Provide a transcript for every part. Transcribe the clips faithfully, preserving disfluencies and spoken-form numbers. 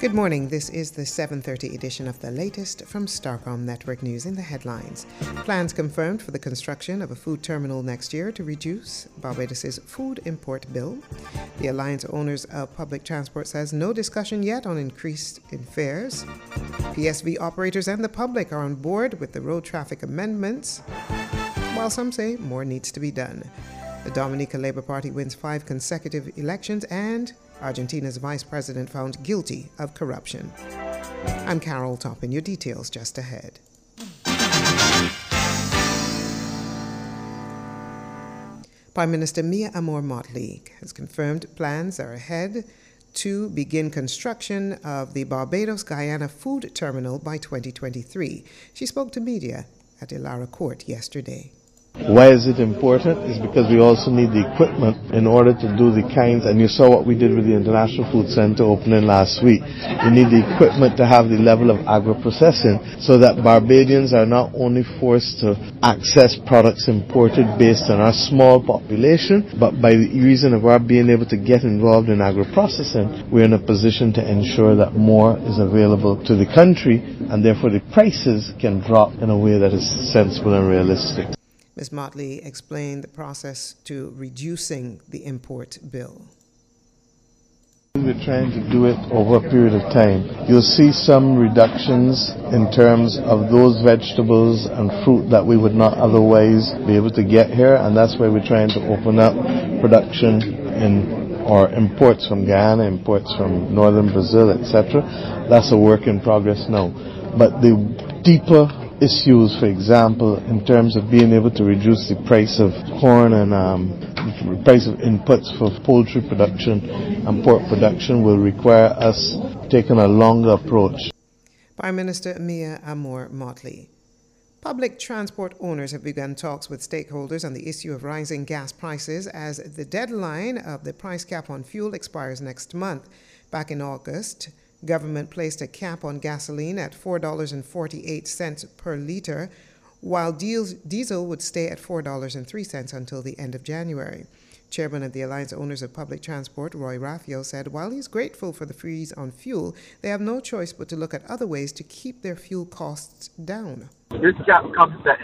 Good morning. This is the seven thirty edition of the latest from Starcom Network News. In the headlines. Plans confirmed for the construction of a food terminal next year to reduce Barbados' food import bill. The Alliance Owners of Public Transport says no discussion yet on increase in fares. P S V operators and the public are on board with the road traffic amendments, while some say more needs to be done. The Dominica Labour Party wins five consecutive elections, and Argentina's vice president found guilty of corruption. I'm Carol Toppin. Your details just ahead. Prime Minister Mia Amor-Motley has confirmed plans are ahead to begin construction of the Barbados-Guyana food terminal by twenty twenty-three. She spoke to media at Ilara Court yesterday. Why is it important? It's because we also need the equipment in order to do the kinds, and you saw what we did with the International Food Center opening last week. We need the equipment to have the level of agro-processing so that Barbadians are not only forced to access products imported based on our small population, but by the reason of our being able to get involved in agro-processing, we're in a position to ensure that more is available to the country, and therefore the prices can drop in a way that is sensible and realistic. Miz Motley explained the process to reducing the import bill. We're trying to do it over a period of time. You'll see some reductions in terms of those vegetables and fruit that we would not otherwise be able to get here, and that's why we're trying to open up production in or imports from Guyana, imports from northern Brazil, et cetera. That's a work in progress now. But the deeper issues, for example, in terms of being able to reduce the price of corn and um, the price of inputs for poultry production and pork production will require us taking a longer approach. Prime Minister Mia Amor-Motley. Public transport owners have begun talks with stakeholders on the issue of rising gas prices as the deadline of the price cap on fuel expires next month. Back in August, government placed a cap on gasoline at four dollars and forty-eight cents per litre, while diesel would stay at four dollars and three cents until the end of January. Chairman of the Alliance Owners of Public Transport, Roy Raphael, said while he's grateful for the freeze on fuel, they have no choice but to look at other ways to keep their fuel costs down. This cap comes to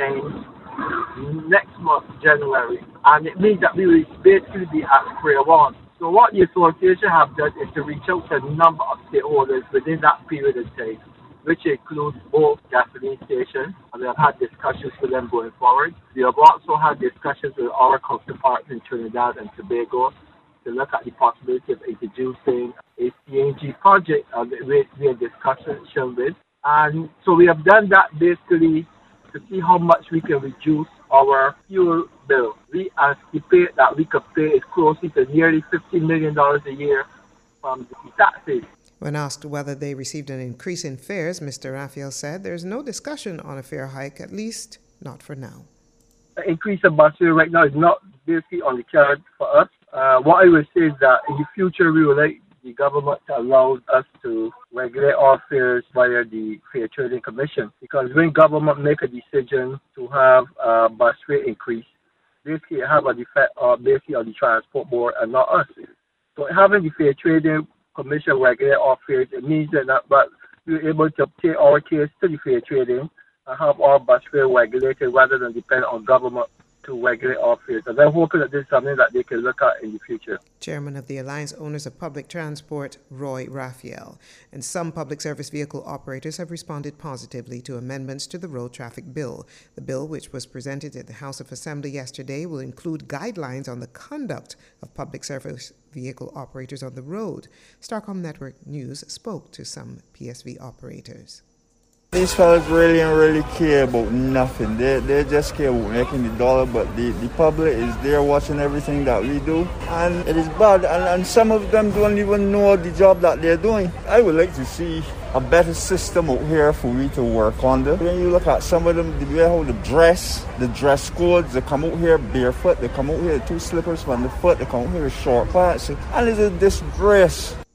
end next month, January, and it means that we will basically be at square one. So what the association have done is to reach out to a number of stakeholders within that period of time, which includes both gasoline stations, and we have had discussions with them going forward. We have also had discussions with our counterparts in Trinidad and Tobago to look at the possibility of introducing a C N G project uh, which we are discussing with. And so we have done that basically to see how much we can reduce our fuel bill. We anticipate that we could pay it closely to nearly fifteen million dollars a year from the taxes. When asked whether they received an increase in fares, Mister Raphael said there's no discussion on a fare hike, at least not for now. The increase of bus fare right now is not basically on the card for us. Uh, what I would say is that in the future we would like the government to allow us to regulate our fares via the Fair Trading Commission, because when government make a decision to have a bus fare increase, basically it have an effect uh, basically on the transport board and not us. So having the Fair Trading Commission regulate our fares, it means that, that but we're able to take our case to the Fair Trading and have our bus fare regulated rather than depend on government to regulate our fares. And I'm hoping that this is something that they can look at in the future. Chairman of the Alliance Owners of Public Transport, Roy Raphael. And some public service vehicle operators have responded positively to amendments to the road traffic bill. The bill, which was presented at the House of Assembly yesterday, will include guidelines on the conduct of public service vehicle operators on the road. Starcom Network News spoke to some P S V operators. These fellas really don't really care about nothing. They they just care about making the dollar, but the, the public is there watching everything that we do. And it is bad, and, and some of them don't even know the job that they're doing. I would like to see a better system out here for we to work under. When you look at some of them, the way how they dress, the dress codes, they come out here barefoot, they come out here with two slippers from the foot, they come out here with short pants, and it's a disgrace.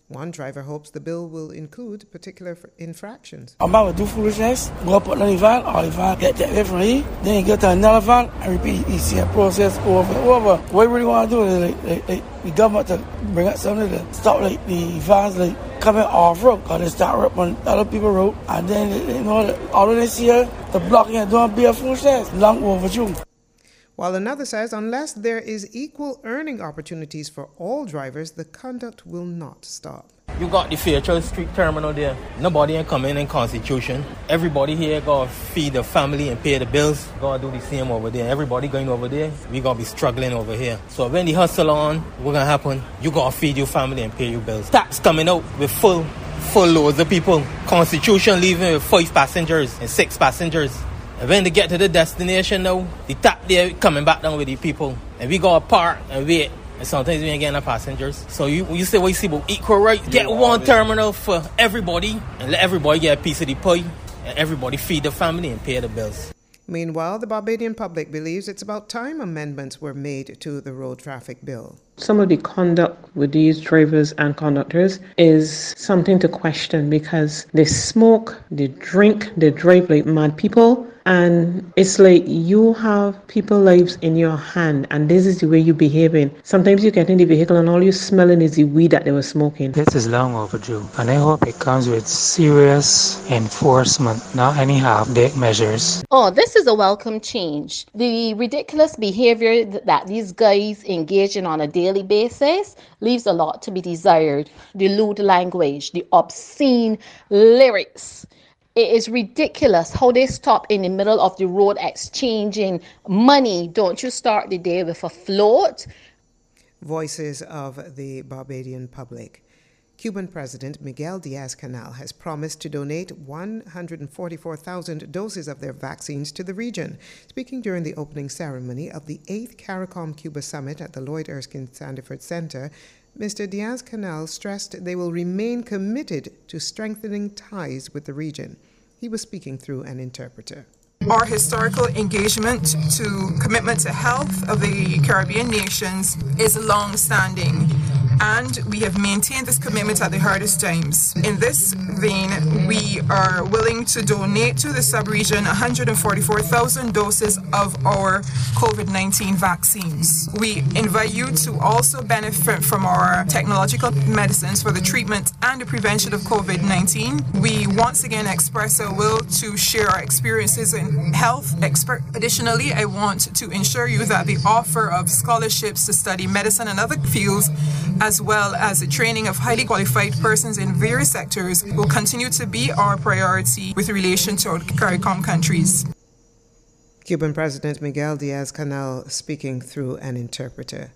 One driver hopes the bill will include particular infractions. I'm about to do foolishness, go up on the van, or the van get that away from here, then you get to another van and repeat the same process over and over. What you really want to do is like, like, like the government to bring out something to stop like the vans like coming off road, because they start up on other people's road, and then you know all of this here, the blocking and doing be a foolishness, long overdue. While another says unless there is equal earning opportunities for all drivers, the conduct will not stop. You got the Fairchild Street terminal there. Nobody ain't coming in Constitution. Everybody here got to feed the family and pay the bills. Got to do the same over there. Everybody going over there, we got to be struggling over here. So when the hustle on, what's going to happen? You got to feed your family and pay your bills. Tax coming out with full, full loads of people. Constitution leaving with five passengers and six passengers. And when they get to the destination now, the tap there coming back down with the people. And we got to park and wait. And sometimes we ain't getting the passengers. So you you say what you see about equal rights? Get one terminal for everybody and let everybody get a piece of the pie. And everybody feed the family and pay the bills. Meanwhile, the Barbadian public believes it's about time amendments were made to the road traffic bill. Some of the conduct with these drivers and conductors is something to question, because they smoke, they drink, they drive like mad people. And it's like you have people's lives in your hand, and this is the way you're behaving. Sometimes you get in the vehicle and all you're smelling is the weed that they were smoking. This is long overdue, and I hope it comes with serious enforcement, not any half-baked measures. Oh, this is a welcome change. The ridiculous behavior that these guys engage in on a daily basis leaves a lot to be desired. The lewd language, the obscene lyrics. It is ridiculous how they stop in the middle of the road exchanging money. Don't you start the day with a float? Voices of the Barbadian public. Cuban President Miguel Diaz-Canel has promised to donate one hundred forty-four thousand doses of their vaccines to the region. Speaking during the opening ceremony of the eighth CARICOM Cuba Summit at the Lloyd Erskine Sandiford Center, Mister Diaz-Canel stressed they will remain committed to strengthening ties with the region. He was speaking through an interpreter. Our historical engagement to commitment to health of the Caribbean nations is long-standing, and we have maintained this commitment at the hardest times. In this vein, we are willing to donate to the sub-region one hundred forty-four thousand doses of our COVID nineteen vaccines. We invite you to also benefit from our technological medicines for the treatment and the prevention of COVID nineteen. We once again express our will to share our experiences in health. Additionally, I want to ensure you that the offer of scholarships to study medicine and other fields, as well as the training of highly qualified persons in various sectors, will continue to be our priority with relation to our CARICOM countries. Cuban President Miguel Diaz-Canel speaking through an interpreter.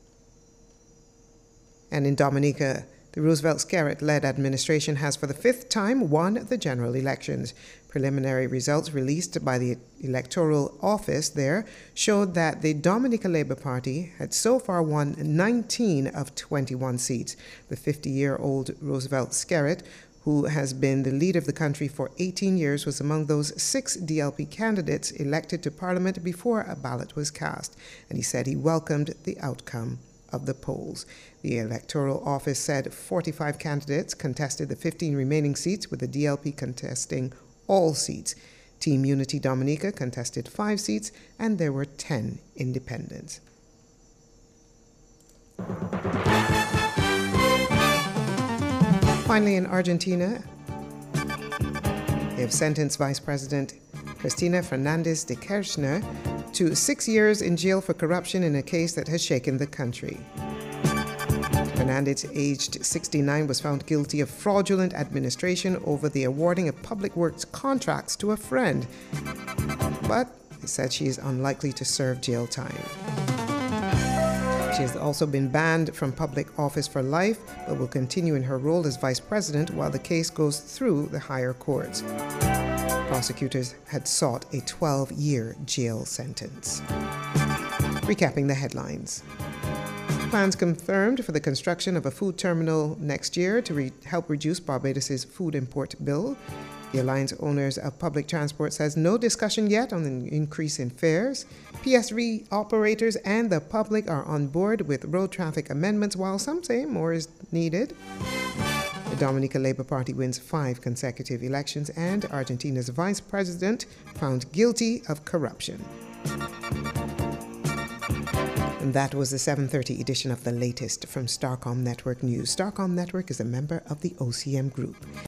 And in Dominica, the Roosevelt Skerritt-led administration has for the fifth time won the general elections. Preliminary results released by the Electoral Office there showed that the Dominica Labour Party had so far won nineteen of twenty-one seats. The fifty-year-old Roosevelt Skerritt, who has been the leader of the country for eighteen years, was among those six D L P candidates elected to Parliament before a ballot was cast, and he said he welcomed the outcome of the polls. The Electoral Office said forty-five candidates contested the fifteen remaining seats, with the D L P contesting all seats. Team Unity Dominica contested five seats, and there were ten independents. Finally, in Argentina, they have sentenced Vice President Cristina Fernández de Kirchner to six years in jail for corruption in a case that has shaken the country. Fernández, aged sixty-nine, was found guilty of fraudulent administration over the awarding of public works contracts to a friend, but it said she is unlikely to serve jail time. She has also been banned from public office for life, but will continue in her role as vice president while the case goes through the higher courts. Prosecutors had sought a twelve-year jail sentence. Recapping the headlines. Plans confirmed for the construction of a food terminal next year to re- help reduce Barbados' food import bill. The Alliance Owners of Public Transport says no discussion yet on the increase in fares. P S R operators and the public are on board with road traffic amendments, while some say more is needed. The Dominica Labour Party wins five consecutive elections, and Argentina's vice president found guilty of corruption. And that was the seven thirty edition of the latest from Starcom Network News. Starcom Network is a member of the O C M Group.